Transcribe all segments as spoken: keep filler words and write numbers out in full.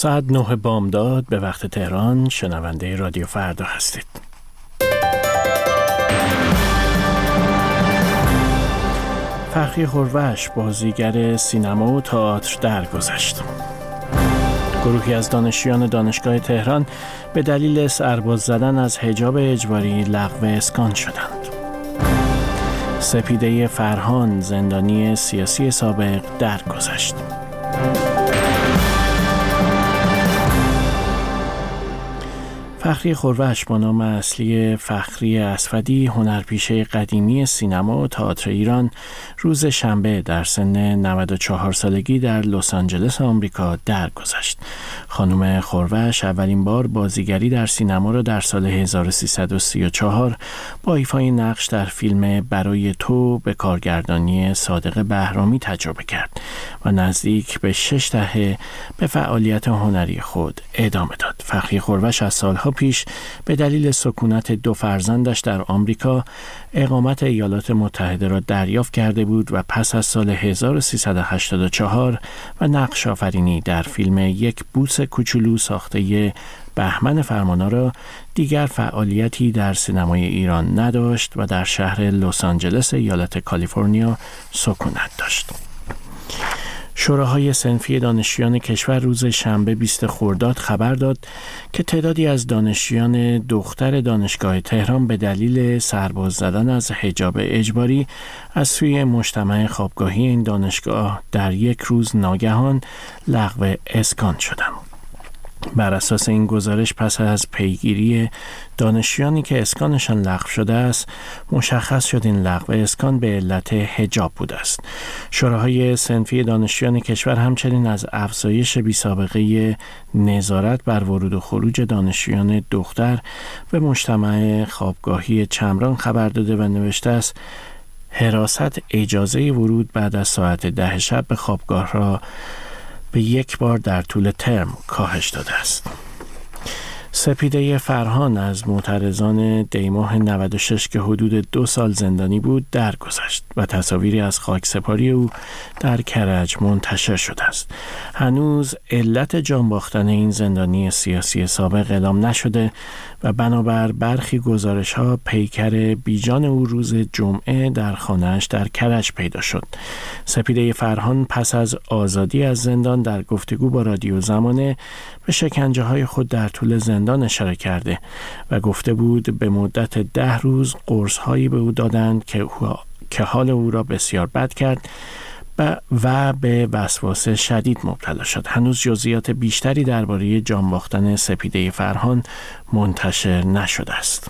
ساعت نه بامداد به وقت تهران شنونده رادیو فردا هستید. فخری هوروش بازیگر سینما و تئاتر درگذشت. گروهی از دانشجویان دانشگاه تهران به دلیل سرباز زدن از حجاب اجباری لغو اسکان شدند. سپیده فرهان زندانی سیاسی سابق درگذشت. فخری هوروش با نام اصلی فخری اسفدی هنرپیشه قدیمی سینما و تئاتر ایران روز شنبه در سن نود و چهار سالگی در لس آنجلس آمریکا درگذشت. خانم هوروش اولین بار بازیگری در سینما را در سال هزار و سیصد و سی و چهار با ایفای نقش در فیلم برای تو به کارگردانی صادق بهرامی تجربه کرد و نزدیک به شش دهه به فعالیت هنری خود ادامه داد. فخری هوروش از سالها پیش به دلیل سکونت دو فرزندش در آمریکا اقامت ایالات متحده را دریافت کرده بود و پس از سال هزار و سیصد و هشتاد و چهار و نقش آفرینی در فیلم یک بوس کوچولو ساخته بهمن فرمانآرا دیگر فعالیتی در سینمای ایران نداشت و در شهر لس آنجلس ایالت کالیفرنیا سکونت داشت. شوراهای صنفی دانشجویان کشور روز شنبه بیست خرداد خبر داد که تعدادی از دانشجویان دختر دانشگاه تهران به دلیل سرباز زدن از حجاب اجباری از سوی مجتمع خوابگاهی این دانشگاه در یک روز ناگهان لغو اسکان شدند. بر اساس این گزارش پس از پیگیری دانشجویانی که اسکانشان لغو شده است مشخص شد این لغو اسکان به علت حجاب بوده است. شوراهای صنفی دانشجویان کشور همچنین از افزایش بی‌سابقه نظارت بر ورود و خروج دانشجویان دختر به مجتمع خوابگاهی چمران خبر داده و نوشته است حراست اجازه ورود بعد از ساعت ده شب به خوابگاه را به یک بار در طول ترم کاهش داده است. سپیده فرهان از معترضان دیماه نود و شش که حدود دو سال زندانی بود درگذشت و تصاویری از خاکسپاری او در کرج منتشر شده است. هنوز علت جان باختن این زندانی سیاسی سابق اعلام نشده و بنابر برخی گزارش‌ها پیکر بیجان او روز جمعه در خانه‌اش در کرج پیدا شد. سپیده فرهان پس از آزادی از زندان در گفتگو با رادیو زمانه به شکنجه‌های خود در طول زندان اشاره کرده و گفته بود به مدت ده روز قرص‌هایی به او دادند که که حال او را بسیار بد کرد و به وسواس شدید مبتلا شد. هنوز جزئیات بیشتری درباره جان باختن سپیده فرهان منتشر نشده است.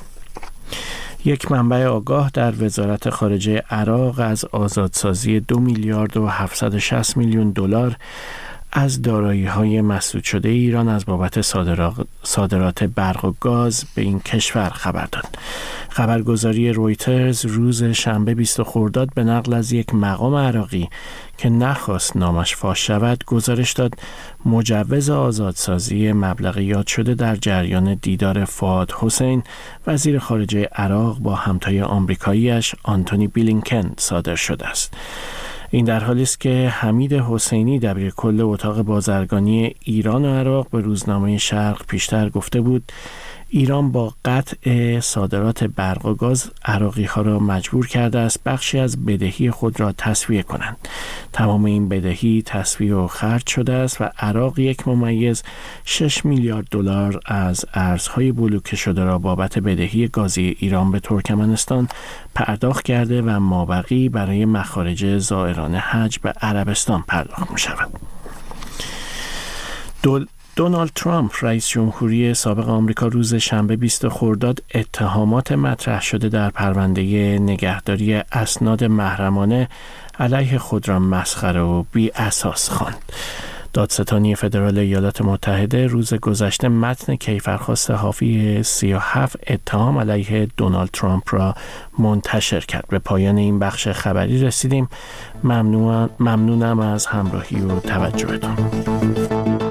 یک منبع آگاه در وزارت خارجه عراق از آزادسازی دو میلیارد و هفتصد و شصت میلیون دلار از دارایی‌های مسدود شده ایران از بابت صادرات برق و گاز به این کشور خبر داد. خبرگزاری رویترز روز شنبه بیست خرداد به نقل از یک مقام عراقی که نخواست نامش فاش شود گزارش داد مجوز آزادسازی مبلغ یاد شده در جریان دیدار فؤاد حسین وزیر خارجه عراق با همتای آمریکایی‌اش آنتونی بلینکن صادر شده است. این در حالی است که حمید حسینی دبیرکل اتاق بازرگانی ایران و عراق به روزنامه شرق پیشتر گفته بود ایران با قطع صادرات برق و گاز عراقی‌ها را مجبور کرده است بخشی از بدهی خود را تسویه کنند. تمام این بدهی تسویه و خرج شده است و عراق یک ممیز شش میلیارد دلار از ارزهای بلوکه شده را بابت بدهی گازی ایران به ترکمنستان پرداخت کرده و مابقی برای مخارج زائران حج به عربستان پرداخت می شود. دول دونالد ترامپ رئیس جمهوری سابق آمریکا روز شنبه بیست خرداد اتهامات مطرح شده در پرونده نگهداری اسناد محرمانه علیه خود را مسخره و بی اساس خواند. دادستانی فدرال ایالات متحده روز گذشته متن کیفرخواست حاوی سی و هفت اتهام علیه دونالد ترامپ را منتشر کرد. به پایان این بخش خبری رسیدیم. ممنون ممنونم از همراهی و توجهتون.